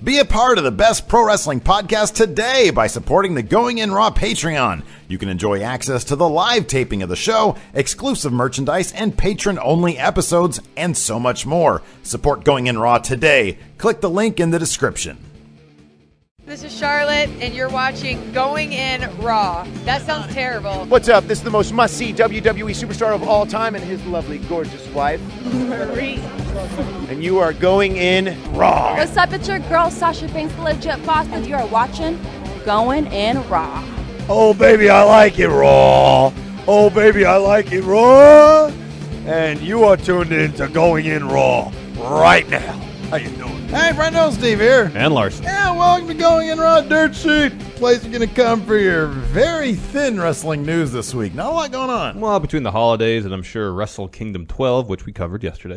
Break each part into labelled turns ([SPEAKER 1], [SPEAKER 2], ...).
[SPEAKER 1] Be a part of the best pro wrestling podcast today by supporting the Going In Raw Patreon. You can enjoy access to the live taping of the show, exclusive merchandise, and patron-only episodes, and so much more. Support Going In Raw today. Click the link in the description.
[SPEAKER 2] This is Charlotte, and you're watching Going In Raw. That sounds terrible.
[SPEAKER 3] What's up? This is the most must-see WWE superstar of all time and his lovely, gorgeous wife,
[SPEAKER 2] Marie.
[SPEAKER 3] and you are going in Raw.
[SPEAKER 4] What's up? It's your girl, Sasha Banks, the legit boss, and you are watching Going In Raw.
[SPEAKER 3] Oh, baby, I like it raw. Oh, baby, I like it raw. And you are tuned in to Going In Raw right now. How you doing?
[SPEAKER 1] Hey, Brendo, Steve here.
[SPEAKER 5] And Larson.
[SPEAKER 1] Yeah, welcome to Going In Raw Dirt Sheet. Place you're going to come for your very thin wrestling news this week. Not a lot going on.
[SPEAKER 5] Well, between the holidays and I'm sure Wrestle Kingdom 12, which we covered yesterday.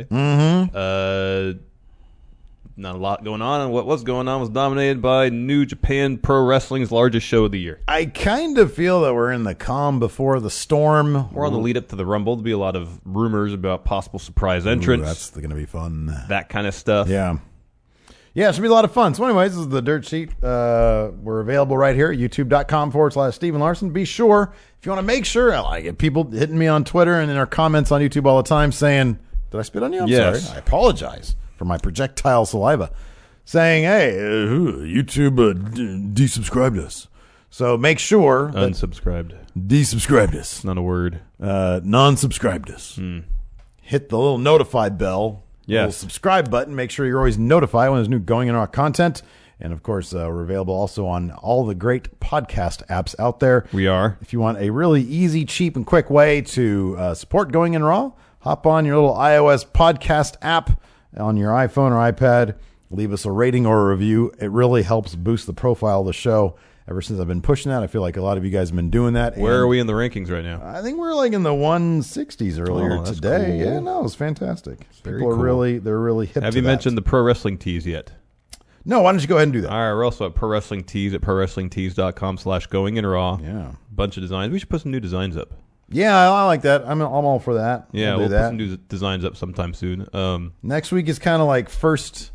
[SPEAKER 5] Not a lot going on, and what was going on was dominated by New Japan Pro Wrestling's largest show of the year.
[SPEAKER 1] I kind of feel that we're in the calm before the storm.
[SPEAKER 5] We're on the lead up to the Rumble. There'll be a lot of rumors about possible surprise entrance.
[SPEAKER 1] Ooh, that's going to be fun.
[SPEAKER 5] That kind of stuff.
[SPEAKER 1] Yeah. Yeah, it should be a lot of fun. So anyways, this is the Dirt Sheet. We're available right here at youtube.com/Steven Larson. Be sure, if you want to make sure, I like it. People hitting me on Twitter and in our comments on YouTube all the time saying, did I spit on you? I'm
[SPEAKER 5] Yes.
[SPEAKER 1] sorry. I apologize for my projectile saliva. Saying, hey, YouTube desubscribed us. So make sure.
[SPEAKER 5] Unsubscribed.
[SPEAKER 1] Desubscribed us.
[SPEAKER 5] Not a word.
[SPEAKER 1] Non-subscribed us. Hit the little notify bell.
[SPEAKER 5] Yes.
[SPEAKER 1] Little subscribe button. Make sure you're always notified when there's new Going In Raw content. And, of course, we're available also on all the great podcast apps out there.
[SPEAKER 5] We are.
[SPEAKER 1] If you want a really easy, cheap, and quick way to support Going In Raw, hop on your little iOS podcast app on your iPhone or iPad. Leave us a rating or a review. It really helps boost the profile of the show. Ever since I've been pushing that, I feel like a lot of you guys have been doing that.
[SPEAKER 5] Where are we in the rankings right now?
[SPEAKER 1] I think we're like in the 160s earlier
[SPEAKER 5] that's
[SPEAKER 1] today.
[SPEAKER 5] cool.
[SPEAKER 1] Yeah, no, it was fantastic.
[SPEAKER 5] Very
[SPEAKER 1] People are
[SPEAKER 5] cool.
[SPEAKER 1] they're really hip
[SPEAKER 5] Have
[SPEAKER 1] to
[SPEAKER 5] you
[SPEAKER 1] that.
[SPEAKER 5] mentioned the Pro Wrestling Tees yet?
[SPEAKER 1] No, why don't you go ahead and do that?
[SPEAKER 5] All right, we're also at Pro Wrestling Tees at prowrestlingtees.com/goinginraw.
[SPEAKER 1] Yeah.
[SPEAKER 5] Bunch of designs. We should put some new designs up.
[SPEAKER 1] Yeah, I like that. I'm all for that.
[SPEAKER 5] Yeah,
[SPEAKER 1] we'll
[SPEAKER 5] we'll
[SPEAKER 1] do
[SPEAKER 5] put
[SPEAKER 1] that.
[SPEAKER 5] some new designs up sometime soon.
[SPEAKER 1] Next week is kind of like first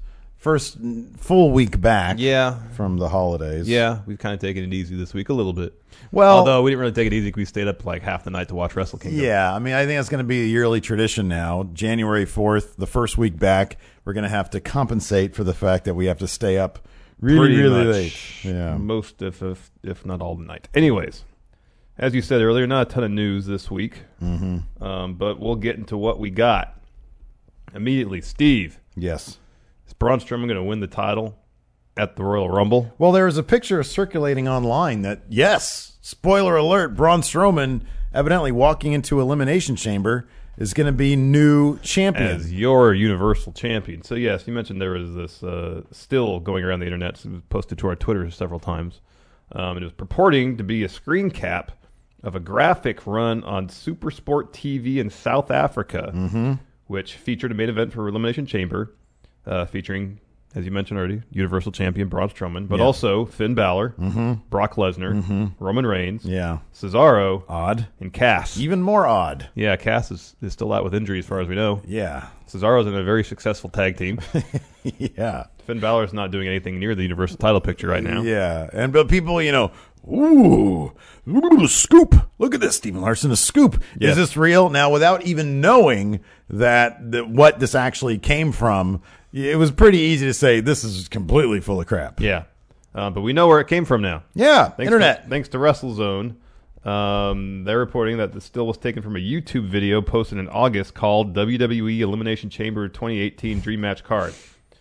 [SPEAKER 1] full week back
[SPEAKER 5] Yeah.
[SPEAKER 1] from the holidays.
[SPEAKER 5] Yeah, we've kind of taken it easy this week a little bit.
[SPEAKER 1] Well,
[SPEAKER 5] although we didn't really take it easy because we stayed up like half the night to watch Wrestle Kingdom.
[SPEAKER 1] yeah, I mean, I think that's going to be a yearly tradition now. January 4th, the first week back, we're going to have to compensate for the fact that we have to stay up really,
[SPEAKER 5] Pretty
[SPEAKER 1] really
[SPEAKER 5] much
[SPEAKER 1] late. Yeah.
[SPEAKER 5] most, if not all the night. Anyways, as you said earlier, not a ton of news this week, but we'll get into what we got immediately. Steve,
[SPEAKER 1] Yes.
[SPEAKER 5] is Braun Strowman going to win the title at the Royal Rumble?
[SPEAKER 1] Well, there was a picture circulating online that, yes, spoiler alert, Braun Strowman evidently walking into Elimination Chamber is going to be new champion.
[SPEAKER 5] As your Universal Champion. So, yes, you mentioned there was this still going around the internet. So it was posted to our Twitter several times. It was purporting to be a screen cap of a graphic run on SuperSport TV in South Africa, which featured a main event for Elimination Chamber, featuring, as you mentioned already, Universal Champion Braun Strowman, but also Finn Balor, Brock Lesnar, Roman Reigns,
[SPEAKER 1] Yeah.
[SPEAKER 5] Cesaro,
[SPEAKER 1] Odd.
[SPEAKER 5] and Cass.
[SPEAKER 1] Even more odd.
[SPEAKER 5] Yeah, Cass is still out with injury as far as we know.
[SPEAKER 1] Yeah.
[SPEAKER 5] Cesaro's in a very successful tag team.
[SPEAKER 1] Yeah.
[SPEAKER 5] Finn Balor's not doing anything near the Universal title picture right now.
[SPEAKER 1] Yeah. But people, ooh, scoop. Look at this, Steven Larson, a scoop.
[SPEAKER 5] Yes.
[SPEAKER 1] Is this real? Now, without even knowing that what this actually came from, it was pretty easy to say this is completely full of crap.
[SPEAKER 5] Yeah. But we know where it came from now.
[SPEAKER 1] Yeah, internet.
[SPEAKER 5] Thanks to WrestleZone. They're reporting that the still was taken from a YouTube video posted in August called WWE Elimination Chamber 2018 Dream Match Card.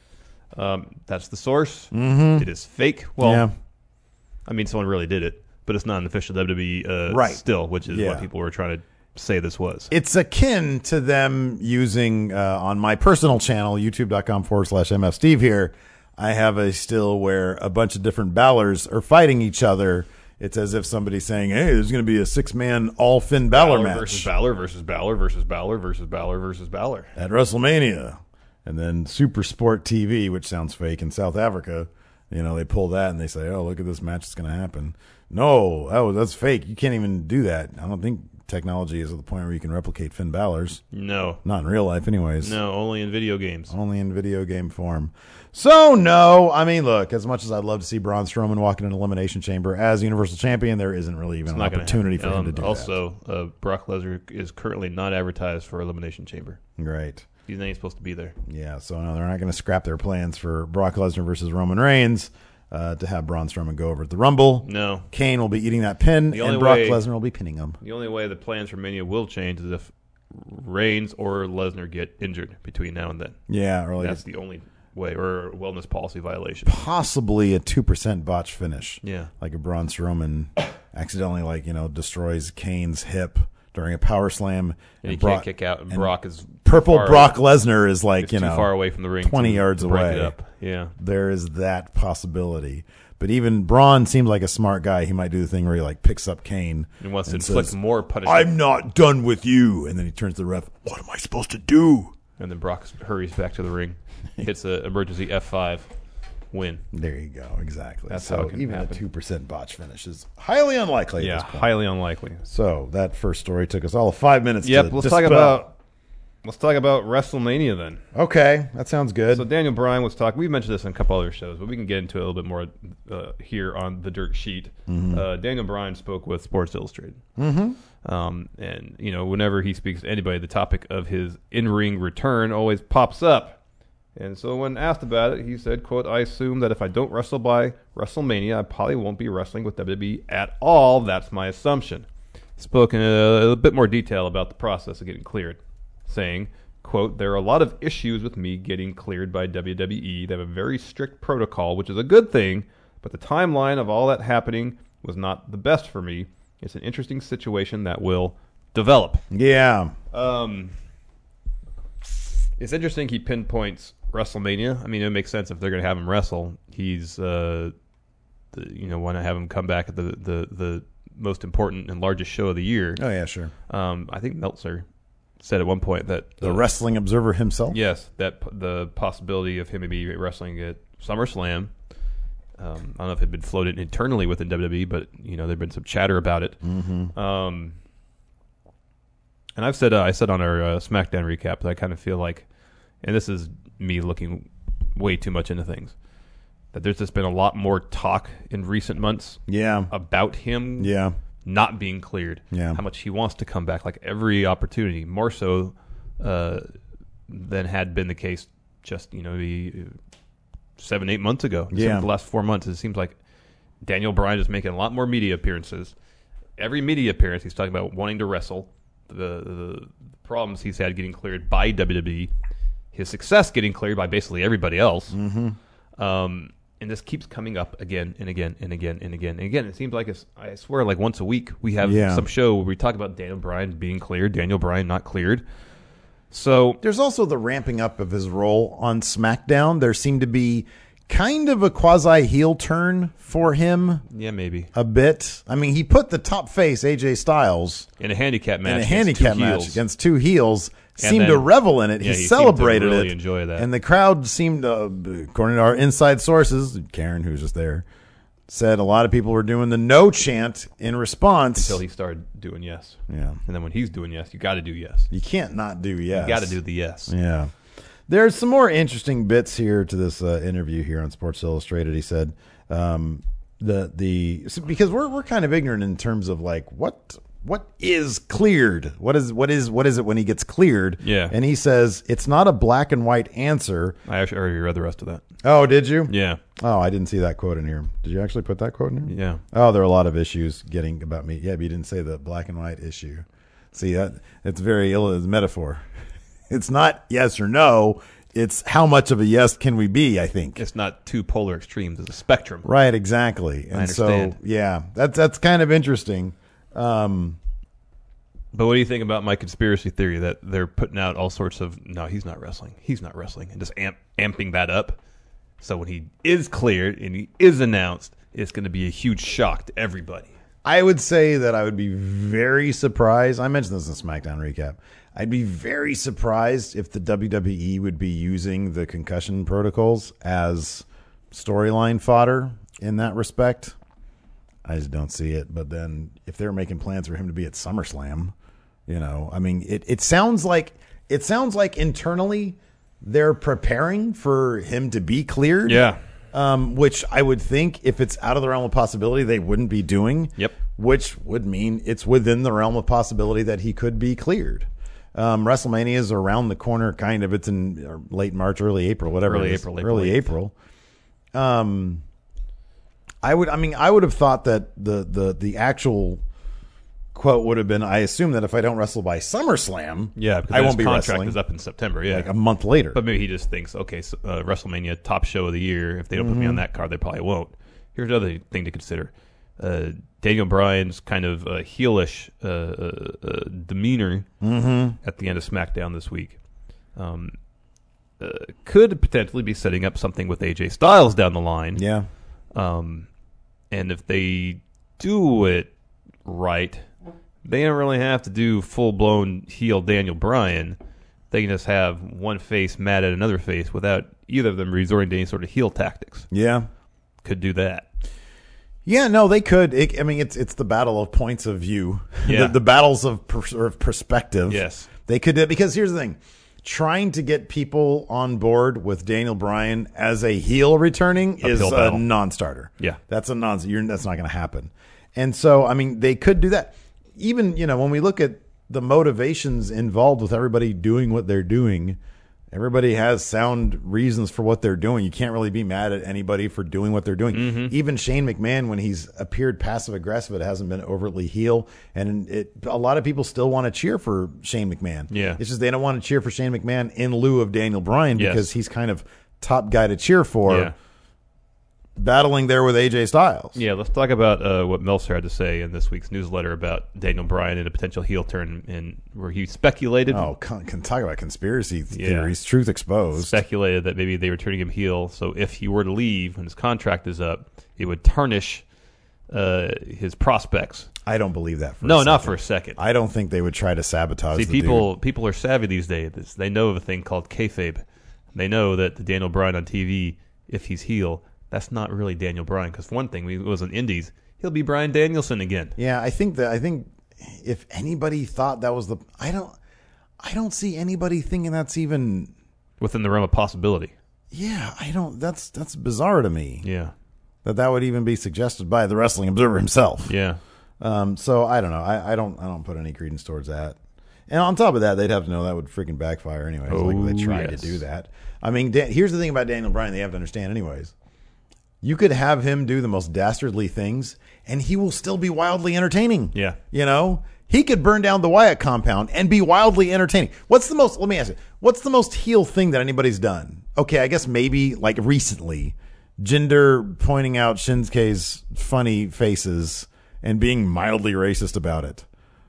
[SPEAKER 5] That's the source. It is fake. Well,
[SPEAKER 1] Yeah.
[SPEAKER 5] I mean, someone really did it, but it's not an official WWE
[SPEAKER 1] Right.
[SPEAKER 5] still, which is
[SPEAKER 1] Yeah.
[SPEAKER 5] what people were trying to say this was.
[SPEAKER 1] It's akin to them using, on my personal channel, youtube.com/MFSteve here, I have a still where a bunch of different Balors are fighting each other. It's as if somebody's saying, hey, there's going to be a 6-man all Finn Balor match
[SPEAKER 5] versus Balor versus Balor versus Balor versus Balor versus Balor.
[SPEAKER 1] at WrestleMania. And then Super Sport TV, which sounds fake in South Africa, they pull that and they say, oh, look at this match that's going to happen. No, that's fake. You can't even do that. I don't think technology is at the point where you can replicate Finn Balor's.
[SPEAKER 5] No.
[SPEAKER 1] Not in real life, anyways.
[SPEAKER 5] No, only in video games.
[SPEAKER 1] Only in video game form. So, no. I mean, look, as much as I'd love to see Braun Strowman walk in an Elimination Chamber as Universal Champion, there isn't really even an opportunity for him to do that.
[SPEAKER 5] Also, Brock Lesnar is currently not advertised for Elimination Chamber.
[SPEAKER 1] Great.
[SPEAKER 5] He's not even supposed to be there.
[SPEAKER 1] Yeah, so no, they're not going to scrap their plans for Brock Lesnar versus Roman Reigns to have Braun Strowman go over at the Rumble.
[SPEAKER 5] No.
[SPEAKER 1] Kane will be eating that pin, and Brock Lesnar will be pinning him.
[SPEAKER 5] The only way the plans for Mania will change is if Reigns or Lesnar get injured between now and then.
[SPEAKER 1] Yeah, or
[SPEAKER 5] that's the only way, or a wellness policy violation.
[SPEAKER 1] Possibly a 2% botch finish.
[SPEAKER 5] Yeah.
[SPEAKER 1] Like a Braun Strowman accidentally, destroys Kane's hip during a power slam.
[SPEAKER 5] And he can't kick out, and Brock is
[SPEAKER 1] purple Brock Lesnar is
[SPEAKER 5] too far away from the ring,
[SPEAKER 1] 20 yards away.
[SPEAKER 5] It up. Yeah.
[SPEAKER 1] There is that possibility. But even Braun seems like a smart guy. He might do the thing where he picks up Kane
[SPEAKER 5] and wants to inflict more punishment.
[SPEAKER 1] I'm not done with you. And then he turns to the ref. What am I supposed to do?
[SPEAKER 5] And then Brock hurries back to the ring, hits an emergency F5, win.
[SPEAKER 1] There you go. Exactly.
[SPEAKER 5] That's how it can
[SPEAKER 1] even
[SPEAKER 5] happen.
[SPEAKER 1] A 2% botch finish is highly unlikely.
[SPEAKER 5] Yeah,
[SPEAKER 1] at this point.
[SPEAKER 5] highly unlikely.
[SPEAKER 1] So that first story took us all 5 minutes.
[SPEAKER 5] Yep.
[SPEAKER 1] To
[SPEAKER 5] Let's
[SPEAKER 1] dispel.
[SPEAKER 5] talk about WrestleMania then.
[SPEAKER 1] Okay, that sounds good.
[SPEAKER 5] So Daniel Bryan was talking. We've mentioned this in a couple other shows, but we can get into it a little bit more here on the dirt sheet.
[SPEAKER 1] Mm-hmm.
[SPEAKER 5] Daniel Bryan spoke with Sports Illustrated.
[SPEAKER 1] Mm-hmm.
[SPEAKER 5] And, whenever he speaks to anybody, the topic of his in-ring return always pops up. And so when asked about it, he said, quote, I assume that if I don't wrestle by WrestleMania, I probably won't be wrestling with WWE at all. That's my assumption. Spoke in a bit more detail about the process of getting cleared, saying, quote, there are a lot of issues with me getting cleared by WWE. They have a very strict protocol, which is a good thing, but the timeline of all that happening was not the best for me. It's an interesting situation that will develop.
[SPEAKER 1] Yeah.
[SPEAKER 5] It's interesting he pinpoints WrestleMania. I mean, it makes sense if they're going to have him wrestle. He's, want to have him come back at the most important and largest show of the year.
[SPEAKER 1] Oh, yeah, sure.
[SPEAKER 5] I think Meltzer said at one point that
[SPEAKER 1] the Wrestling Observer himself?
[SPEAKER 5] Yes, that the possibility of him maybe wrestling at SummerSlam. I don't know if it had been floated internally within WWE, but there'd been some chatter about it.
[SPEAKER 1] Mm-hmm.
[SPEAKER 5] And I said on our SmackDown recap that I kind of feel like, and this is me looking way too much into things, that there's just been a lot more talk in recent months.
[SPEAKER 1] Yeah.
[SPEAKER 5] About him.
[SPEAKER 1] Yeah.
[SPEAKER 5] Not being cleared.
[SPEAKER 1] Yeah.
[SPEAKER 5] How much he wants to come back, like every opportunity, more so than had been the case just maybe 7-8 months ago.
[SPEAKER 1] Yeah.
[SPEAKER 5] The last 4 months, it seems like Daniel Bryan is making a lot more media appearances. Every media appearance, he's talking about wanting to wrestle. The problems he's had getting cleared by WWE, his success getting cleared by basically everybody else.
[SPEAKER 1] Mm-hmm.
[SPEAKER 5] And this keeps coming up again and again and again and again and again. It seems like I swear, like once a week we have some show where we talk about Daniel Bryan being cleared, Daniel Bryan not cleared. So
[SPEAKER 1] there's also the ramping up of his role on SmackDown. There seemed to be kind of a quasi heel turn for him.
[SPEAKER 5] Yeah, maybe
[SPEAKER 1] a bit. I mean, he put the top face AJ Styles
[SPEAKER 5] in a handicap match.
[SPEAKER 1] Against two heels. Seemed to revel in it. He celebrated
[SPEAKER 5] really
[SPEAKER 1] it.
[SPEAKER 5] Enjoy that.
[SPEAKER 1] And the crowd seemed to, according to our inside sources, Karen, who's just there, said a lot of people were doing the no chant in response.
[SPEAKER 5] Until he started doing yes.
[SPEAKER 1] Yeah.
[SPEAKER 5] And then when he's doing yes, you got to do yes.
[SPEAKER 1] You can't not do yes.
[SPEAKER 5] You got to do the yes.
[SPEAKER 1] Yeah. There's some more interesting bits here to this interview here on Sports Illustrated. He said because we're kind of ignorant in terms of like what is cleared? What is it when he gets cleared?
[SPEAKER 5] Yeah.
[SPEAKER 1] And he says it's not a black and white answer.
[SPEAKER 5] I actually already read the rest of that.
[SPEAKER 1] Oh, did you?
[SPEAKER 5] Yeah.
[SPEAKER 1] Oh, I didn't see that quote in here. Did you actually put that quote in here?
[SPEAKER 5] Yeah.
[SPEAKER 1] Oh, there are a lot of issues getting about me. Yeah, but you didn't say the black and white issue. See, it's very ill as a metaphor. It's not yes or no. It's how much of a yes can we be, I think.
[SPEAKER 5] It's not two polar extremes. It's a spectrum.
[SPEAKER 1] Right, exactly. And
[SPEAKER 5] I understand.
[SPEAKER 1] So, yeah, that's kind of interesting.
[SPEAKER 5] But what do you think about my conspiracy theory that they're putting out all sorts of, no, he's not wrestling, and just amping that up? So when he is cleared and he is announced, it's going to be a huge shock to everybody.
[SPEAKER 1] I would say that I would be very surprised. I mentioned this in SmackDown recap. I'd be very surprised if the WWE would be using the concussion protocols as storyline fodder in that respect. I just don't see it. But then if they're making plans for him to be at SummerSlam, You know, I mean, it sounds like internally they're preparing for him to be cleared.
[SPEAKER 5] Yeah.
[SPEAKER 1] Which I would think if it's out of the realm of possibility, they wouldn't be doing.
[SPEAKER 5] Yep.
[SPEAKER 1] Which would mean it's within the realm of possibility that he could be cleared. WrestleMania is around the corner, kind of. It's in late March, early April, whatever.
[SPEAKER 5] Early
[SPEAKER 1] it is.
[SPEAKER 5] April,
[SPEAKER 1] early April. I would have thought that the actual quote would have been, I assume that if I don't wrestle by SummerSlam,
[SPEAKER 5] Yeah, because
[SPEAKER 1] I won't
[SPEAKER 5] his
[SPEAKER 1] be
[SPEAKER 5] contract
[SPEAKER 1] wrestling
[SPEAKER 5] is up in September. Yeah,
[SPEAKER 1] like a month later.
[SPEAKER 5] but maybe he just thinks, okay, so, WrestleMania top show of the year. If they don't put me on that card, they probably won't. Here's another thing to consider: Daniel Bryan's kind of heelish demeanor at the end of SmackDown this week could potentially be setting up something with AJ Styles down the line.
[SPEAKER 1] Yeah.
[SPEAKER 5] And if they do it right, they don't really have to do full-blown heel Daniel Bryan. They can just have one face mad at another face without either of them resorting to any sort of heel tactics.
[SPEAKER 1] Yeah.
[SPEAKER 5] Could do that.
[SPEAKER 1] Yeah, no, they could. It's the battle of points of view.
[SPEAKER 5] Yeah.
[SPEAKER 1] the battles of perspective.
[SPEAKER 5] Yes.
[SPEAKER 1] They could do it because here's the thing. Trying to get people on board with Daniel Bryan as a heel returning is
[SPEAKER 5] Uphill
[SPEAKER 1] a
[SPEAKER 5] battle.
[SPEAKER 1] non-starter.
[SPEAKER 5] Yeah.
[SPEAKER 1] That's that's not going to happen. And so, I mean, they could do that. Even, when we look at the motivations involved with everybody doing what they're doing, everybody has sound reasons for what they're doing. You can't really be mad at anybody for doing what they're doing. Even Shane McMahon, when he's appeared passive-aggressive, it hasn't been overtly heel. And a lot of people still want to cheer for Shane McMahon.
[SPEAKER 5] Yeah.
[SPEAKER 1] It's just they don't want to cheer for Shane McMahon in lieu of Daniel Bryan
[SPEAKER 5] Yes.
[SPEAKER 1] because he's kind of top guy to cheer for.
[SPEAKER 5] Yeah.
[SPEAKER 1] Battling there with AJ Styles.
[SPEAKER 5] Yeah, let's talk about what Meltzer had to say in this week's newsletter about Daniel Bryan and a potential heel turn, where he speculated.
[SPEAKER 1] Oh, can talk about conspiracy theories. Truth exposed.
[SPEAKER 5] Speculated that maybe they were turning him heel, so if he were to leave when his contract is up, it would tarnish his prospects.
[SPEAKER 1] I don't believe that.
[SPEAKER 5] Not for a second.
[SPEAKER 1] I don't think they would try to sabotage.
[SPEAKER 5] See,
[SPEAKER 1] the
[SPEAKER 5] people are savvy these days. They know of a thing called kayfabe. They know that the Daniel Bryan on TV, if he's heel, that's not really Daniel Bryan. Because for one thing, when he was in Indies, he'll be Bryan Danielson again.
[SPEAKER 1] Yeah, I think if anybody thought that was I don't see anybody thinking that's even
[SPEAKER 5] within the realm of possibility.
[SPEAKER 1] Yeah, I don't. That's bizarre to me.
[SPEAKER 5] Yeah,
[SPEAKER 1] that would even be suggested by the Wrestling Observer himself.
[SPEAKER 5] Yeah.
[SPEAKER 1] So I don't know. I don't put any credence towards that. And on top of that, they'd have to know that would freaking backfire anyways. Like if they tried to do that. I mean, here's the thing about Daniel Bryan. They have to understand anyways. You could have him do the most dastardly things, and he will still be wildly entertaining.
[SPEAKER 5] Yeah.
[SPEAKER 1] He could burn down the Wyatt compound and be wildly entertaining. Let me ask you, what's the most heel thing that anybody's done? Okay, I guess maybe like recently, Jinder pointing out Shinsuke's funny faces and being mildly racist about it.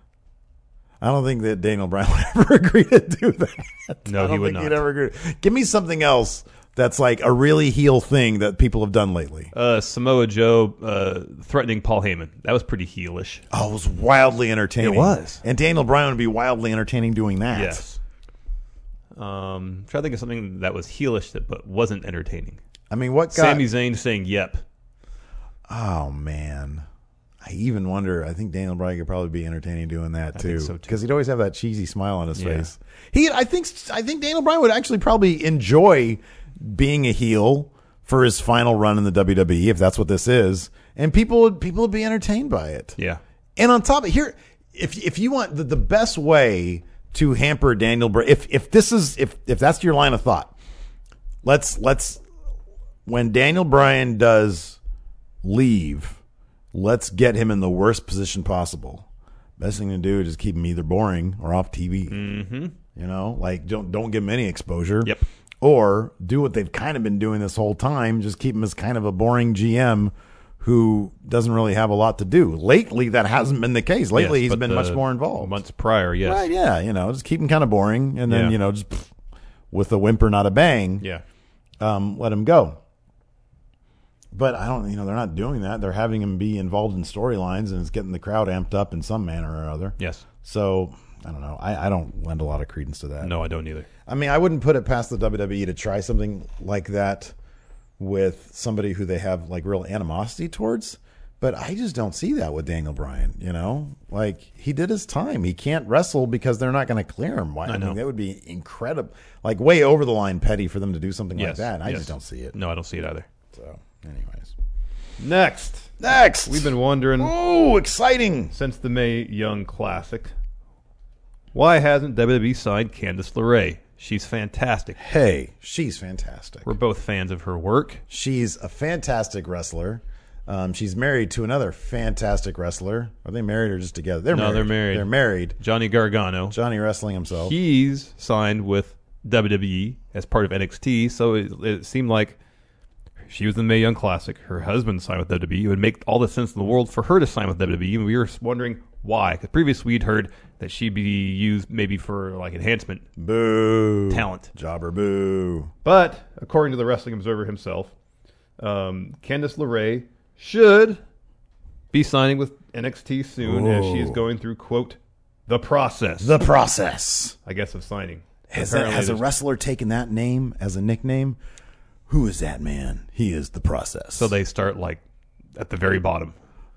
[SPEAKER 1] I don't think that Daniel Bryan would ever agree to do that.
[SPEAKER 5] No, he would not.
[SPEAKER 1] He'd ever agree. Give me something else that's like a really heel thing that people have done lately.
[SPEAKER 5] Samoa Joe threatening Paul Heyman. That was pretty heelish.
[SPEAKER 1] Oh, it was wildly entertaining.
[SPEAKER 5] It was.
[SPEAKER 1] And Daniel Bryan would be wildly entertaining doing that.
[SPEAKER 5] Yes. Try to think of something that was heelish but wasn't entertaining.
[SPEAKER 1] I mean, what got...
[SPEAKER 5] Sami Zayn saying yep.
[SPEAKER 1] Oh, man. I even wonder, I think Daniel Bryan could probably be entertaining doing that too. Because he'd always have that cheesy smile on his face. I think Daniel Bryan would actually probably enjoy being a heel for his final run in the WWE, if that's what this is, and people would be entertained by it.
[SPEAKER 5] Yeah.
[SPEAKER 1] And on top of here, if you want the best way to hamper Daniel Bryan, if that's your line of thought, let's when Daniel Bryan does leave, let's get him in the worst position possible. Best thing to do is just keep him either boring or off TV. Mm-hmm. Like don't give him any exposure.
[SPEAKER 5] Yep.
[SPEAKER 1] Or do what they've kind of been doing this whole time, just keep him as kind of a boring GM who doesn't really have a lot to do. Lately, that hasn't been the case. Lately, he's been much more involved.
[SPEAKER 5] Months prior, yes.
[SPEAKER 1] Right, yeah, just keep him kind of boring, and then, just with a whimper, not a bang, let him go. But I don't, they're not doing that. They're having him be involved in storylines, and it's getting the crowd amped up in some manner or other.
[SPEAKER 5] Yes.
[SPEAKER 1] So, I don't know. I don't lend a lot of credence to that.
[SPEAKER 5] No, I don't either.
[SPEAKER 1] I mean, I wouldn't put it past the WWE to try something like that with somebody who they have like real animosity towards, But I just don't see that with Daniel Bryan, you know? Like, he did his time. He can't wrestle because they're not going to clear him. I mean, that would be incredible. Like, way over the line petty for them to do something like that. And I just don't see it.
[SPEAKER 5] No, I don't see it either.
[SPEAKER 1] So, anyways.
[SPEAKER 5] Next. We've been wondering.
[SPEAKER 1] Oh, exciting.
[SPEAKER 5] Since the Mae Young Classic, why hasn't WWE signed Candice LeRae? She's fantastic.
[SPEAKER 1] Hey, she's fantastic.
[SPEAKER 5] We're both fans of her work.
[SPEAKER 1] She's a fantastic wrestler. She's married to another fantastic wrestler. Are they married or just together? They're married.
[SPEAKER 5] They're married.
[SPEAKER 1] They're married.
[SPEAKER 5] Johnny Gargano.
[SPEAKER 1] Johnny wrestling himself.
[SPEAKER 5] He's signed with WWE as part of NXT, so it seemed like she was in the Mae Young Classic. Her husband signed with WWE. It would make all the sense in the world for her to sign with WWE, and we were wondering why. Because previously we'd heard that she'd be used maybe for like enhancement talent.
[SPEAKER 1] Jobber boo.
[SPEAKER 5] But according to the Wrestling Observer himself, Candice LeRae should be signing with NXT soon as she is going through, quote, the process.
[SPEAKER 1] The process.
[SPEAKER 5] I guess of signing.
[SPEAKER 1] Has a wrestler taken that name as a nickname? Who is that man? He is the process.
[SPEAKER 5] So they start like at the very bottom.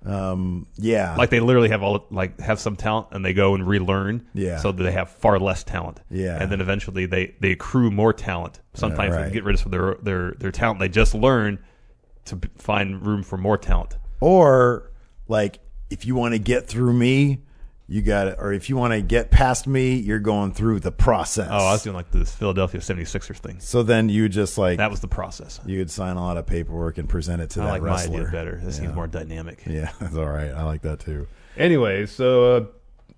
[SPEAKER 1] Yeah.
[SPEAKER 5] Like they literally have some talent and they go and relearn.
[SPEAKER 1] Yeah.
[SPEAKER 5] So that they have far less talent.
[SPEAKER 1] Yeah.
[SPEAKER 5] And then eventually they accrue more talent. Sometimes
[SPEAKER 1] right.
[SPEAKER 5] they get rid of their talent they just learned to find room for more talent.
[SPEAKER 1] Or like if you want to get through me, you got it. Or if you want to get past me, you're going through the process.
[SPEAKER 5] Oh, I was doing like this Philadelphia 76ers thing.
[SPEAKER 1] So then you just like
[SPEAKER 5] that was the process.
[SPEAKER 1] You would sign a lot of paperwork and present it to that wrestler.
[SPEAKER 5] I like my idea better. This seems more dynamic.
[SPEAKER 1] Yeah, that's all right. I like that too.
[SPEAKER 5] Anyway, so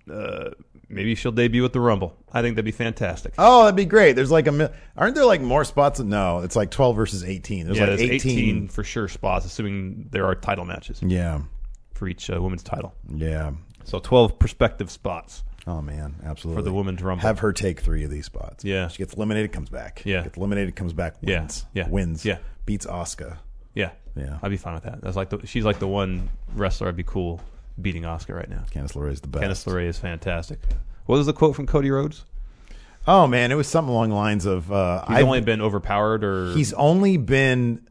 [SPEAKER 5] maybe she'll debut at the Rumble. I think that'd be fantastic.
[SPEAKER 1] Oh, that'd be great. There's like aren't there like more spots? No, it's like 12 versus 18. There's
[SPEAKER 5] 18 for sure spots, assuming there are title matches.
[SPEAKER 1] Yeah,
[SPEAKER 5] for each women's title.
[SPEAKER 1] Yeah.
[SPEAKER 5] So 12 prospective spots.
[SPEAKER 1] Oh, man, absolutely.
[SPEAKER 5] For the women's Rumble.
[SPEAKER 1] Have her take 3 of these spots.
[SPEAKER 5] Yeah.
[SPEAKER 1] She gets eliminated, comes back.
[SPEAKER 5] Yeah.
[SPEAKER 1] Gets eliminated, comes back, wins.
[SPEAKER 5] Yeah.
[SPEAKER 1] Wins.
[SPEAKER 5] Yeah.
[SPEAKER 1] Beats Asuka.
[SPEAKER 5] Yeah.
[SPEAKER 1] Yeah.
[SPEAKER 5] I'd be fine with that. That's like she's like the one wrestler I'd be cool beating Asuka right now.
[SPEAKER 1] Candice LeRae is the best.
[SPEAKER 5] Candice LeRae is fantastic. What was the quote from Cody Rhodes?
[SPEAKER 1] Oh, man, it was something along the lines of...
[SPEAKER 5] He's only been overpowered or...
[SPEAKER 1] He's only been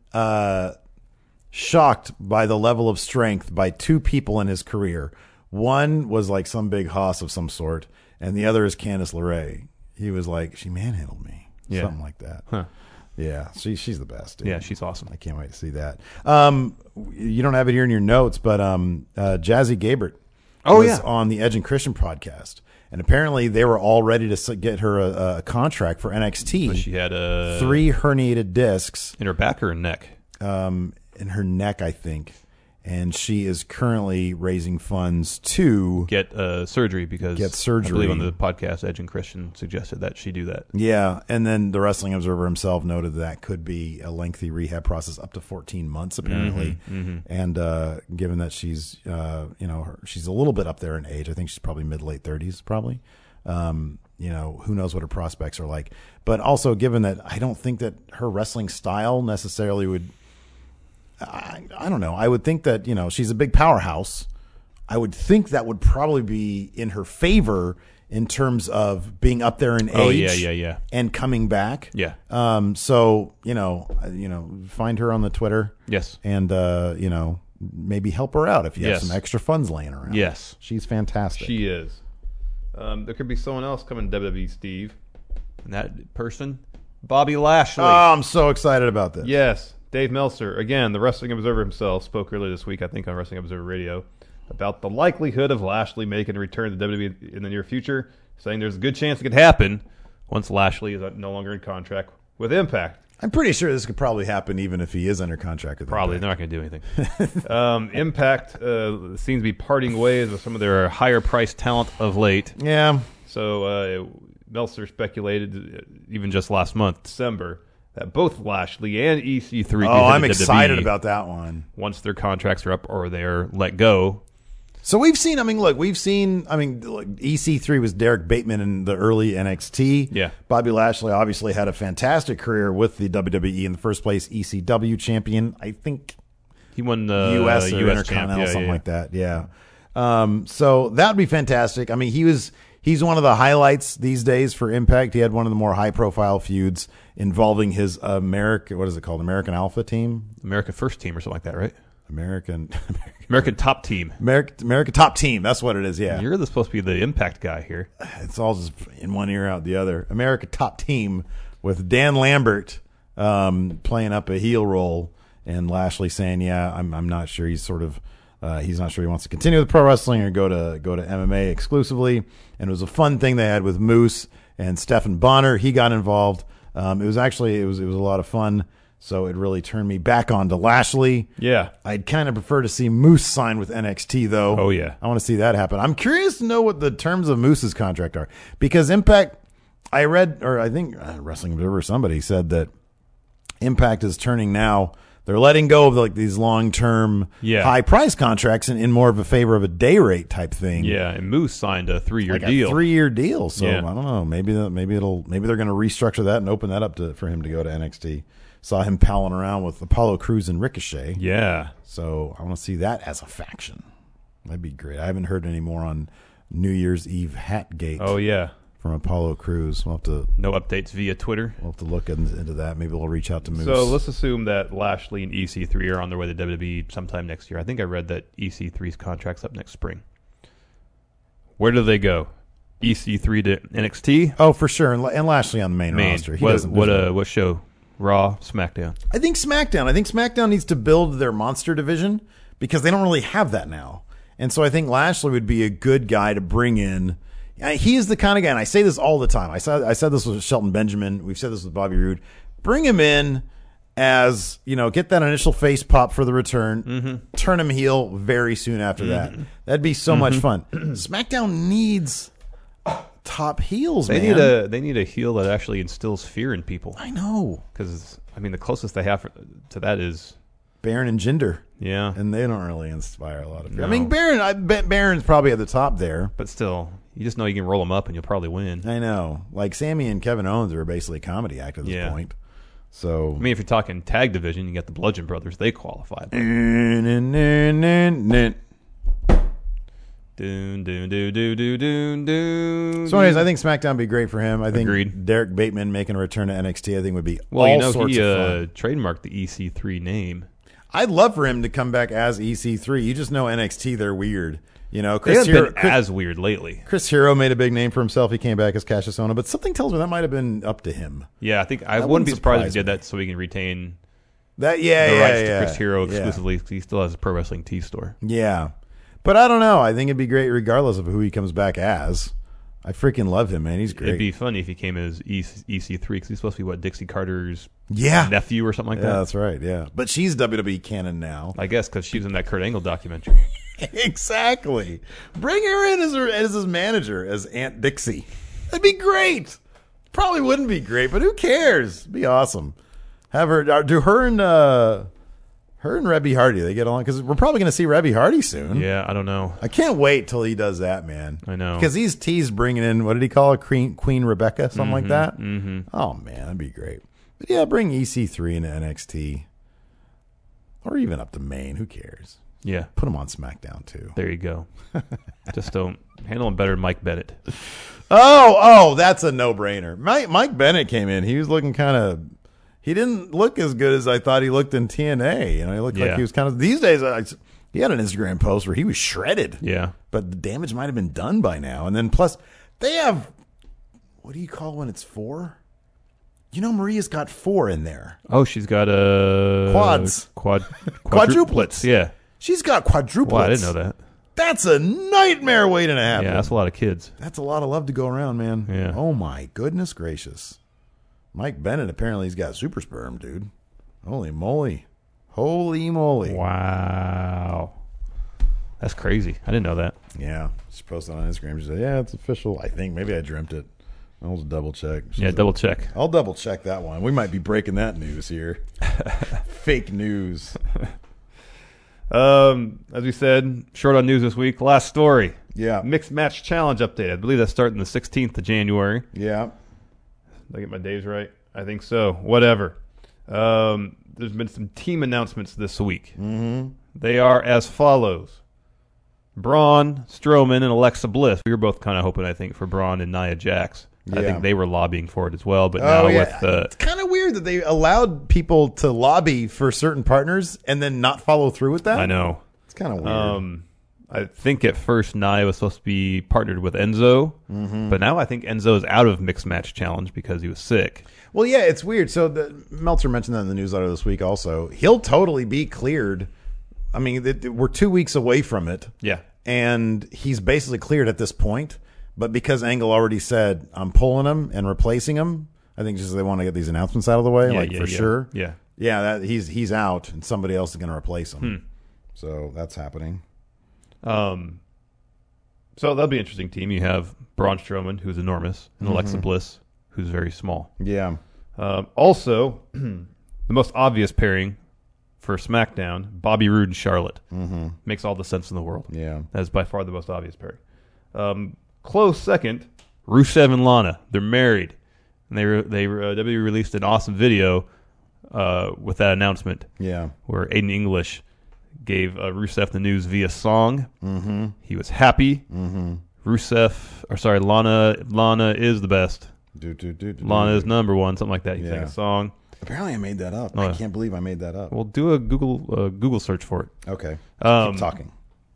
[SPEAKER 1] shocked by the level of strength by 2 people in his career. One was like some big hoss of some sort, and the other is Candice LeRae. He was like, she manhandled me. Yeah. Something like that.
[SPEAKER 5] Huh.
[SPEAKER 1] Yeah, she's the best. Dude.
[SPEAKER 5] Yeah, she's awesome.
[SPEAKER 1] I can't wait to see that. You don't have it here in your notes, but Jazzy Gabert was on the Edge and Christian podcast. And apparently they were all ready to get her a contract for NXT.
[SPEAKER 5] But she had
[SPEAKER 1] 3 herniated discs.
[SPEAKER 5] In her back or her neck?
[SPEAKER 1] In her neck, I think. And she is currently raising funds to
[SPEAKER 5] get surgery because I believe on the podcast Edge and Christian suggested that she do that.
[SPEAKER 1] Yeah, and then the Wrestling Observer himself noted that could be a lengthy rehab process, up to 14 months apparently. And given that she's she's a little bit up there in age, I think she's probably mid-late 30s, probably. Who knows what her prospects are like. But also given that I don't think that her wrestling style necessarily would. I don't know. I would think that, she's a big powerhouse. I would think that would probably be in her favor in terms of being up there in age.
[SPEAKER 5] Oh, yeah.
[SPEAKER 1] And coming back.
[SPEAKER 5] Yeah.
[SPEAKER 1] So, find her on the Twitter.
[SPEAKER 5] Yes.
[SPEAKER 1] And, maybe help her out if you have some extra funds laying around.
[SPEAKER 5] Yes.
[SPEAKER 1] She's fantastic.
[SPEAKER 5] She is. There could be someone else coming to WWE, Steve. And that person, Bobby Lashley.
[SPEAKER 1] Oh, I'm so excited about this.
[SPEAKER 5] Yes. Dave Meltzer, again, the Wrestling Observer himself, spoke earlier this week, I think, on Wrestling Observer Radio, about the likelihood of Lashley making a return to WWE in the near future, saying there's a good chance it could happen once Lashley is no longer in contract with Impact.
[SPEAKER 1] I'm pretty sure this could probably happen even if he is under contract with
[SPEAKER 5] Probably.
[SPEAKER 1] Impact.
[SPEAKER 5] They're not going to do anything. Impact seems to be parting ways with some of their higher-priced talent of late.
[SPEAKER 1] Yeah.
[SPEAKER 5] So Meltzer speculated, even just last month, December, that both Lashley and EC3
[SPEAKER 1] I'm excited about that one.
[SPEAKER 5] Once their contracts are up or they're let go.
[SPEAKER 1] So we've seen, EC3 was Derek Bateman in the early NXT.
[SPEAKER 5] Yeah.
[SPEAKER 1] Bobby Lashley obviously had a fantastic career with the WWE in the first place, ECW champion. I think
[SPEAKER 5] he won the
[SPEAKER 1] US or
[SPEAKER 5] US
[SPEAKER 1] Intercontinental, something like that. Yeah. So that would be fantastic. I mean, he's one of the highlights these days for Impact. He had one of the more high-profile feuds involving his American Alpha team?
[SPEAKER 5] America First team or something like that, right? American Top Team.
[SPEAKER 1] American Top Team. That's what it is. Yeah,
[SPEAKER 5] You're supposed to be the Impact guy here.
[SPEAKER 1] it's all just in one ear out the other. America Top Team with Dan Lambert playing up a heel role, and Lashley saying, "Yeah, I'm not sure." He's sort of he's not sure he wants to continue with pro wrestling or go to MMA exclusively. And it was a fun thing they had with Moose and Stephan Bonner. He got involved. It was a lot of fun. So it really turned me back on to Lashley.
[SPEAKER 5] Yeah.
[SPEAKER 1] I'd kind of prefer to see Moose sign with NXT, though.
[SPEAKER 5] Oh, yeah.
[SPEAKER 1] I want to see that happen. I'm curious to know what the terms of Moose's contract are. Because Impact, I read, or I think Wrestling Observer, somebody said that Impact is turning now, they're letting go of like these long-term high price contracts and in more of a favor of a day rate type thing.
[SPEAKER 5] Yeah, and Moose signed a 3-year
[SPEAKER 1] like
[SPEAKER 5] deal.
[SPEAKER 1] A 3-year deal. So
[SPEAKER 5] Yeah.
[SPEAKER 1] I don't know. Maybe they're going to restructure that and open that up for him to go to NXT. Saw him palling around with Apollo Crews and Ricochet.
[SPEAKER 5] Yeah.
[SPEAKER 1] So I want to see that as a faction. That'd be great. I haven't heard any more on New Year's Eve Hatgate.
[SPEAKER 5] Oh, yeah.
[SPEAKER 1] From Apollo Crews. We'll have to
[SPEAKER 5] No updates via Twitter.
[SPEAKER 1] look into that. Maybe we'll reach out to Moose.
[SPEAKER 5] So let's assume that Lashley and EC3 are on their way to WWE sometime next year. I think I read that EC3's contract's up next spring. Where do they go? EC3 to NXT?
[SPEAKER 1] Oh, for sure. And Lashley on the main roster.
[SPEAKER 5] What show? Raw, SmackDown?
[SPEAKER 1] I think SmackDown needs to build their monster division because they don't really have that now. And so I think Lashley would be a good guy to bring in. He is the kind of guy, and I say this all the time. I said this with Shelton Benjamin. We've said this with Bobby Roode. Bring him in as, get that initial face pop for the return, turn him heel very soon after that. That'd be so much fun. SmackDown needs top heels, man.
[SPEAKER 5] They need a heel that actually instills fear in people.
[SPEAKER 1] I know.
[SPEAKER 5] Because, the closest they have to that is
[SPEAKER 1] Baron and Jinder.
[SPEAKER 5] Yeah.
[SPEAKER 1] And they don't really inspire a lot of fear.
[SPEAKER 5] No.
[SPEAKER 1] I mean, Baron's probably at the top there.
[SPEAKER 5] But still, you just know you can roll them up and you'll probably win.
[SPEAKER 1] I know. Like Sammy and Kevin Owens are basically a comedy act at this point. So
[SPEAKER 5] if you're talking tag division, you got the Bludgeon Brothers. They qualify. Doon, doon, doon, doon, doon, doon, doon.
[SPEAKER 1] So anyways, I think SmackDown would be great for him. I think
[SPEAKER 5] Agreed.
[SPEAKER 1] Derek Bateman making a return to NXT, I think would be
[SPEAKER 5] Well,
[SPEAKER 1] all sorts
[SPEAKER 5] he
[SPEAKER 1] of fun.
[SPEAKER 5] trademarked the EC3 name.
[SPEAKER 1] I'd love for him to come back as EC3. You just know NXT, they're weird.
[SPEAKER 5] They haven't been as weird lately.
[SPEAKER 1] Chris Hero made a big name for himself. He came back as Cassius Ohno, but something tells me that might have been up to him.
[SPEAKER 5] Yeah, I think I wouldn't be surprised if he did that so he can retain
[SPEAKER 1] the rights
[SPEAKER 5] to Chris Hero exclusively because he still has a Pro Wrestling Tee store.
[SPEAKER 1] Yeah. But I don't know. I think it'd be great regardless of who he comes back as. I freaking love him, man. He's great.
[SPEAKER 5] It'd be funny if he came as EC3 because he's supposed to be, Dixie Carter's nephew or something like that?
[SPEAKER 1] Yeah, that's right, yeah. But she's WWE canon now.
[SPEAKER 5] I guess because she was in that Kurt Angle documentary.
[SPEAKER 1] Exactly. Bring her in as his manager, as Aunt Dixie. That'd be great. Probably wouldn't be great, but who cares? It'd be awesome. Have her, do her and Rebby Hardy, they get along? Because we're probably going to see Rebby Hardy soon.
[SPEAKER 5] Yeah, I don't know.
[SPEAKER 1] I can't wait till he does that, man.
[SPEAKER 5] I know.
[SPEAKER 1] Because he's teased bringing in, what did he call her? Queen Rebecca, something like that? Mm-hmm. Oh, man, that'd be great. But yeah, bring EC3 into NXT. Or even up to Maine. Who cares?
[SPEAKER 5] Yeah.
[SPEAKER 1] Put him on SmackDown, too.
[SPEAKER 5] There you go. Just don't handle him better than Mike Bennett.
[SPEAKER 1] Oh, that's a no-brainer. Mike Bennett came in. He was looking kind of... He didn't look as good as I thought he looked in TNA. He looked like he was kind of... These days, he had an Instagram post where he was shredded.
[SPEAKER 5] Yeah.
[SPEAKER 1] But the damage might have been done by now. And then plus, they have... What do you call when it's 4? Maria's got 4 in there.
[SPEAKER 5] Oh, she's got
[SPEAKER 1] quads.
[SPEAKER 5] Quadruplets. Yeah.
[SPEAKER 1] She's got quadruplets.
[SPEAKER 5] Wow, I didn't know that.
[SPEAKER 1] That's a nightmare waiting to happen.
[SPEAKER 5] Yeah, that's a lot of kids.
[SPEAKER 1] That's a lot of love to go around, man.
[SPEAKER 5] Yeah.
[SPEAKER 1] Oh, my goodness gracious. Mike Bennett, apparently he's got super sperm, dude. Holy moly.
[SPEAKER 5] Wow. That's crazy. I didn't know that.
[SPEAKER 1] Yeah. She posted on Instagram. She said, yeah, it's official. I think. Maybe I dreamt it. I'll just double check.
[SPEAKER 5] Double check.
[SPEAKER 1] I'll double check that one. We might be breaking that news here. Fake news.
[SPEAKER 5] As we said, short on news this week. Last story.
[SPEAKER 1] Yeah.
[SPEAKER 5] Mixed Match Challenge update. I believe that's starting the 16th of January.
[SPEAKER 1] Yeah.
[SPEAKER 5] Did I get my days right? I think so. Whatever. There's been some team announcements this week.
[SPEAKER 1] Mm-hmm.
[SPEAKER 5] They are as follows. Braun, Strowman, and Alexa Bliss. We were both kind of hoping, I think, for Braun and Nia Jax.
[SPEAKER 1] Yeah.
[SPEAKER 5] I think they were lobbying for it as well. But now with
[SPEAKER 1] it's kind of weird weird that they allowed people to lobby for certain partners and then not follow through with that.
[SPEAKER 5] I know.
[SPEAKER 1] It's kind of weird.
[SPEAKER 5] I think at first Nia was supposed to be partnered with Enzo, but now I think Enzo is out of Mixed Match Challenge because he was sick.
[SPEAKER 1] Well, yeah, it's weird. So Meltzer mentioned that in the newsletter this week also. He'll totally be cleared. I mean, we're 2 weeks away from it.
[SPEAKER 5] Yeah.
[SPEAKER 1] And he's basically cleared at this point. But because Angle already said, I'm pulling him and replacing him, I think just they want to get these announcements out of the way, sure.
[SPEAKER 5] Yeah.
[SPEAKER 1] Yeah, he's out and somebody else is going to replace him. So that's happening.
[SPEAKER 5] So that'll be an interesting team. You have Braun Strowman, who's enormous, and Alexa Bliss, who's very small.
[SPEAKER 1] Yeah.
[SPEAKER 5] Also, the most obvious pairing for SmackDown, Bobby Roode and Charlotte. Makes all the sense in the world.
[SPEAKER 1] Yeah.
[SPEAKER 5] That is by far the most obvious pairing. Close second, Rusev and Lana. They're married. And WWE released an awesome video with that announcement.
[SPEAKER 1] Yeah.
[SPEAKER 5] Where Aiden English gave Rusev the news via song. He was happy. Lana is the best. Lana is number one, something like that. He sang a song.
[SPEAKER 1] Apparently, I made that up. I can't believe I made that up.
[SPEAKER 5] Well, do a Google search for it.
[SPEAKER 1] Okay. Keep talking.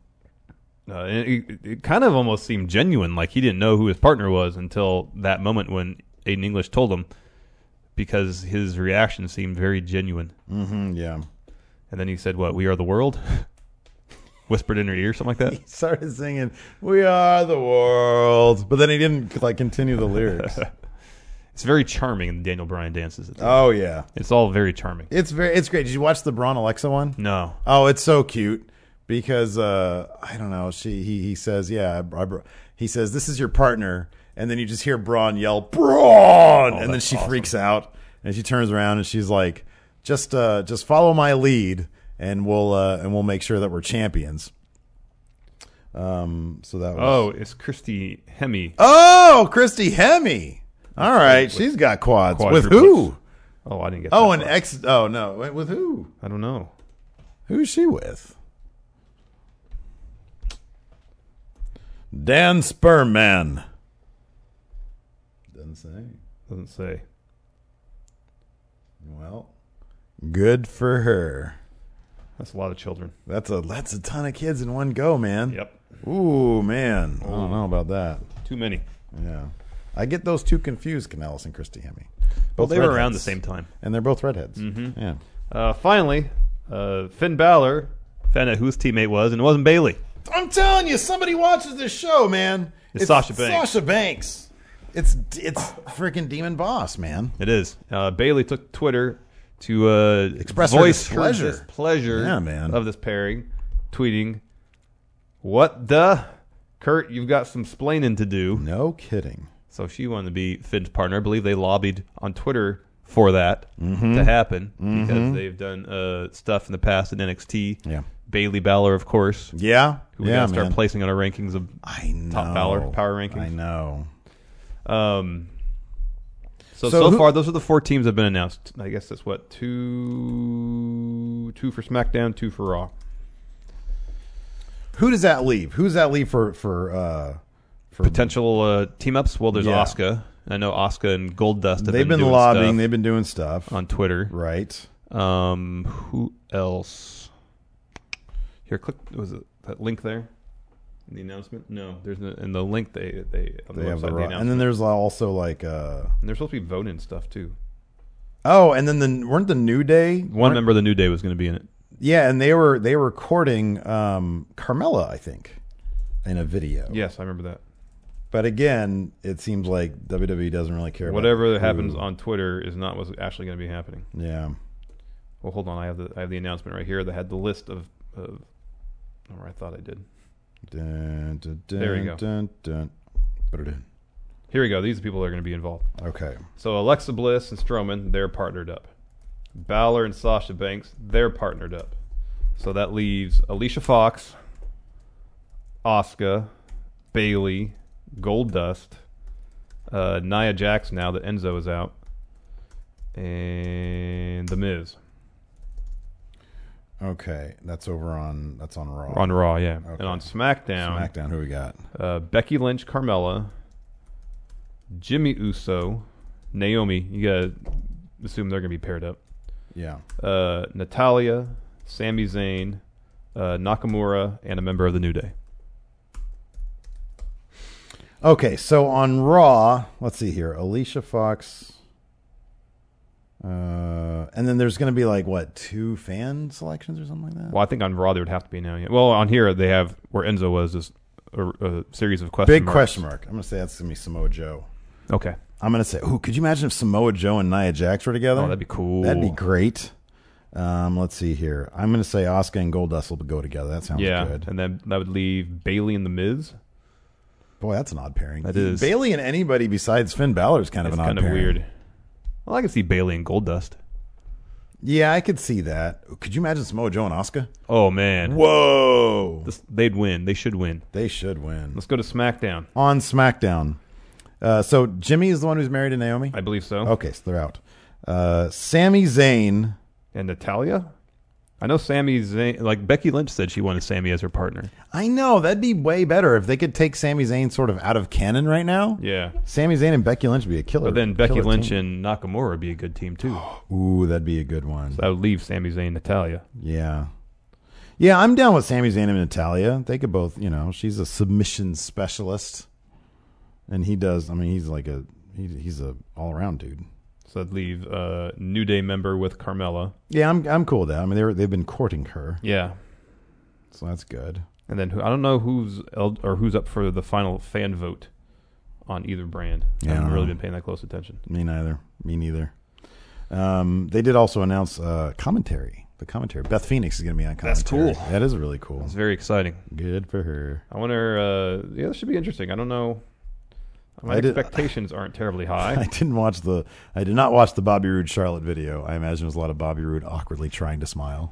[SPEAKER 5] It kind of almost seemed genuine, like he didn't know who his partner was until that moment when Aiden English told him, because his reaction seemed very genuine.
[SPEAKER 1] Yeah.
[SPEAKER 5] And then he said, "What? We are the world." Whispered in her ear, something like that.
[SPEAKER 1] He started singing, "We are the world," but then he didn't continue the lyrics.
[SPEAKER 5] It's very charming in Daniel Bryan dances.
[SPEAKER 1] Oh yeah,
[SPEAKER 5] it's all very charming.
[SPEAKER 1] It's great. Did you watch the Braun Alexa one?
[SPEAKER 5] No.
[SPEAKER 1] Oh, it's so cute because I don't know. He says, he says, "This is your partner," and then you just hear Braun yell, "Braun!" and then she freaks out and she turns around and she's like, "Just follow my lead." And we'll make sure that we're champions. So that was...
[SPEAKER 5] it's Christy Hemme.
[SPEAKER 1] Oh, Christy Hemme. All right, she's got quads. With who?
[SPEAKER 5] Oh, I didn't get.
[SPEAKER 1] Oh, an ex. Oh no, wait, with who?
[SPEAKER 5] I don't know.
[SPEAKER 1] Who's she with? Dan Sperman.
[SPEAKER 5] Doesn't say.
[SPEAKER 1] Well, good for her.
[SPEAKER 5] That's a lot of children.
[SPEAKER 1] That's a ton of kids in one go, man.
[SPEAKER 5] Yep.
[SPEAKER 1] Ooh, man. I don't know about that.
[SPEAKER 5] Too many.
[SPEAKER 1] Yeah. I get those two confused, Canellis and Christy Hemme.
[SPEAKER 5] Well, they were around the same time.
[SPEAKER 1] And they're both redheads. Yeah.
[SPEAKER 5] Finally, Finn Balor found out who his teammate was, and it wasn't Bayley.
[SPEAKER 1] I'm telling you, somebody watches this show, man.
[SPEAKER 5] It's Sasha Banks.
[SPEAKER 1] Sasha Banks. It's freaking Demon Boss, man.
[SPEAKER 5] It is. Bayley took Twitter to
[SPEAKER 1] express
[SPEAKER 5] voice
[SPEAKER 1] her
[SPEAKER 5] displeasure
[SPEAKER 1] yeah, man.
[SPEAKER 5] of this pairing, tweeting, "What the? Kurt, you've got some splaining to do."
[SPEAKER 1] No kidding.
[SPEAKER 5] So she wanted to be Finn's partner. I believe they lobbied on Twitter for that to happen because they've done stuff in the past in NXT.
[SPEAKER 1] Yeah.
[SPEAKER 5] Bayley Balor, of course.
[SPEAKER 1] Yeah.
[SPEAKER 5] Who we got to start placing on our rankings of top Balor power rankings.
[SPEAKER 1] I know.
[SPEAKER 5] So far, those are the 4 teams that have been announced. I guess that's what, two for SmackDown, 2 for Raw.
[SPEAKER 1] Who does that leave? Who's that leave for
[SPEAKER 5] potential team ups? Well, there's Asuka. I know Asuka and Goldust have
[SPEAKER 1] been
[SPEAKER 5] doing
[SPEAKER 1] lobbying.
[SPEAKER 5] Stuff
[SPEAKER 1] they've been doing stuff
[SPEAKER 5] on Twitter.
[SPEAKER 1] Right.
[SPEAKER 5] Who else? Here, click. Was it that link there? In the announcement? No, there's in the link they on the website,
[SPEAKER 1] have the
[SPEAKER 5] announcement.
[SPEAKER 1] and then there's also like
[SPEAKER 5] and they're supposed to be voting stuff too.
[SPEAKER 1] Oh, and then weren't the New Day
[SPEAKER 5] one member of the New Day was going to be in it?
[SPEAKER 1] Yeah, and they were courting Carmella, I think, in a video.
[SPEAKER 5] Yes, I remember that.
[SPEAKER 1] But again, it seems like WWE doesn't really care.
[SPEAKER 5] Whatever happens on Twitter is not what's actually going to be happening.
[SPEAKER 1] Yeah.
[SPEAKER 5] Well, hold on. I have the announcement right here that had the list of or I thought I did.
[SPEAKER 1] Dun, dun, dun,
[SPEAKER 5] there we go.
[SPEAKER 1] Dun, dun.
[SPEAKER 5] Here we go. These are the people that are going to be involved.
[SPEAKER 1] Okay.
[SPEAKER 5] So Alexa Bliss and Strowman, they're partnered up. Balor and Sasha Banks, they're partnered up. So that leaves Alicia Fox, Asuka, Bayley, Goldust, Nia Jax now that Enzo is out, and The Miz.
[SPEAKER 1] Okay, that's on Raw.
[SPEAKER 5] On Raw, yeah.
[SPEAKER 1] Okay.
[SPEAKER 5] And on SmackDown,
[SPEAKER 1] who we got?
[SPEAKER 5] Becky Lynch, Carmella, Jimmy Uso, Naomi. You got assume they're going to be paired up.
[SPEAKER 1] Yeah.
[SPEAKER 5] Natalia, Sami Zayn, Nakamura, and a member of the New Day.
[SPEAKER 1] Okay, so on Raw, let's see here. Alicia Fox. And then there's going to be like, what, 2 fan selections or something like that?
[SPEAKER 5] Well, I think on Raw there would have to be now. Yeah. Well, on here they have where Enzo was is a series of question
[SPEAKER 1] Big
[SPEAKER 5] marks.
[SPEAKER 1] question mark. I'm going to say that's going to be Samoa Joe.
[SPEAKER 5] Okay.
[SPEAKER 1] I'm going to say, could you imagine if Samoa Joe and Nia Jax were together?
[SPEAKER 5] Oh, that'd be cool.
[SPEAKER 1] That'd be great. Let's see here. I'm going to say Asuka and Goldust will go together. That sounds good.
[SPEAKER 5] And then that would leave Bayley and The Miz.
[SPEAKER 1] Boy, that's an odd pairing.
[SPEAKER 5] That is.
[SPEAKER 1] Bayley and anybody besides Finn Balor is kind of an odd pairing.
[SPEAKER 5] Kind of weird. Well, I can see Bayley and Goldust.
[SPEAKER 1] Yeah, I could see that. Could you imagine Samoa Joe and Asuka?
[SPEAKER 5] Oh, man.
[SPEAKER 1] Whoa.
[SPEAKER 5] They'd win. They should win.
[SPEAKER 1] They should win.
[SPEAKER 5] Let's go to SmackDown.
[SPEAKER 1] On SmackDown. So Jimmy is the one who's married to Naomi?
[SPEAKER 5] I believe so.
[SPEAKER 1] Okay, so they're out. Sami Zayn.
[SPEAKER 5] And Natalia? I know Sami Zayn, like Becky Lynch said she wanted Sami as her partner.
[SPEAKER 1] I know. That'd be way better if they could take Sami Zayn sort of out of canon right now.
[SPEAKER 5] Yeah.
[SPEAKER 1] Sami Zayn and Becky Lynch would be a killer.
[SPEAKER 5] But then Becky
[SPEAKER 1] killer
[SPEAKER 5] Lynch
[SPEAKER 1] team.
[SPEAKER 5] and Nakamura would be a good team, too.
[SPEAKER 1] Ooh, that'd be a good one.
[SPEAKER 5] So that would leave Sami Zayn and Natalia.
[SPEAKER 1] Yeah. Yeah, I'm down with Sami Zayn and Natalia. They could both, she's a submission specialist. And he does, he's like he's a all-around dude.
[SPEAKER 5] So that'd leave New Day member with Carmella.
[SPEAKER 1] Yeah, I'm cool with that. They've been courting her.
[SPEAKER 5] Yeah.
[SPEAKER 1] So that's good.
[SPEAKER 5] And then I don't know who's up for the final fan vote on either brand.
[SPEAKER 1] Yeah,
[SPEAKER 5] I haven't really been paying that close attention.
[SPEAKER 1] Me neither. They did also announce commentary. The commentary. Beth Phoenix is going to be on commentary.
[SPEAKER 5] That's cool.
[SPEAKER 1] That is really cool.
[SPEAKER 5] It's very exciting.
[SPEAKER 1] Good for her.
[SPEAKER 5] I wonder. This should be interesting. I don't know. My expectations aren't terribly high.
[SPEAKER 1] I did not watch the Bobby Roode Charlotte video. I imagine it was a lot of Bobby Roode awkwardly trying to smile.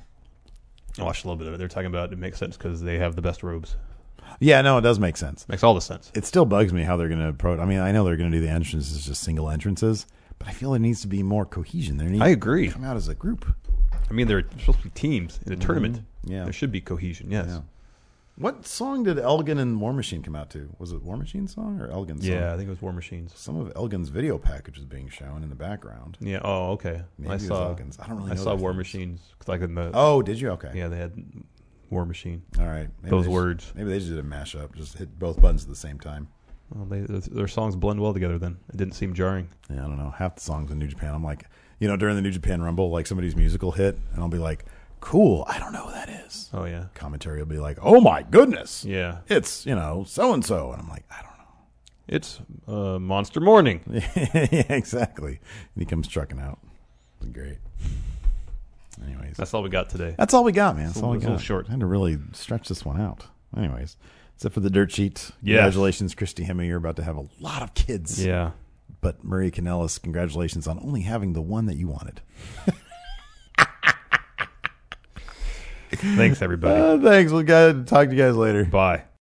[SPEAKER 5] I watched a little bit of it. They're talking about it makes sense because they have the best robes.
[SPEAKER 1] Yeah, no, it does make sense.
[SPEAKER 5] Makes all the sense.
[SPEAKER 1] It still bugs me how they're going to approach. I know they're going to do the entrances as just single entrances, but I feel there needs to be more cohesion.
[SPEAKER 5] I agree.
[SPEAKER 1] To come out as a group.
[SPEAKER 5] They're supposed to be teams in a tournament.
[SPEAKER 1] Yeah.
[SPEAKER 5] There should be cohesion, yes.
[SPEAKER 1] Yeah. What song did Elgin and War Machine come out to? Was it War Machine's song or Elgin's song?
[SPEAKER 5] Yeah, I think it was War Machines.
[SPEAKER 1] Some of Elgin's video package was being shown in the background.
[SPEAKER 5] Yeah. Oh, okay.
[SPEAKER 1] Maybe it was Elgin's. I don't really know.
[SPEAKER 5] I saw
[SPEAKER 1] those
[SPEAKER 5] War
[SPEAKER 1] things.
[SPEAKER 5] Machines. Like in the.
[SPEAKER 1] Oh, did you? Okay.
[SPEAKER 5] Yeah, they had War Machine.
[SPEAKER 1] All right.
[SPEAKER 5] Those words.
[SPEAKER 1] Maybe they just did a mashup. Just hit both buttons at the same time.
[SPEAKER 5] Well, their songs blend well together. Then it didn't seem jarring.
[SPEAKER 1] Yeah, I don't know. Half the songs in New Japan, I'm like, during the New Japan Rumble, like somebody's musical hit, and I'll be like, cool, I don't know who that is.
[SPEAKER 5] Oh, yeah.
[SPEAKER 1] Commentary will be like, oh my goodness.
[SPEAKER 5] Yeah.
[SPEAKER 1] It's, so-and-so. And I'm like, I don't know.
[SPEAKER 5] It's Monster Morning.
[SPEAKER 1] Yeah, exactly. And he comes trucking out. It's great. Anyways.
[SPEAKER 5] That's all we got today.
[SPEAKER 1] That's all we got, man. That's all we got.
[SPEAKER 5] A little short.
[SPEAKER 1] I had to really stretch this one out. Anyways. Except for the dirt sheet.
[SPEAKER 5] Yes.
[SPEAKER 1] Congratulations, Christy Hemme. You're about to have a lot of kids.
[SPEAKER 5] Yeah.
[SPEAKER 1] But Maria Kanellis, congratulations on only having the one that you wanted.
[SPEAKER 5] Thanks, everybody.
[SPEAKER 1] Thanks. We'll talk to you guys later.
[SPEAKER 5] Bye.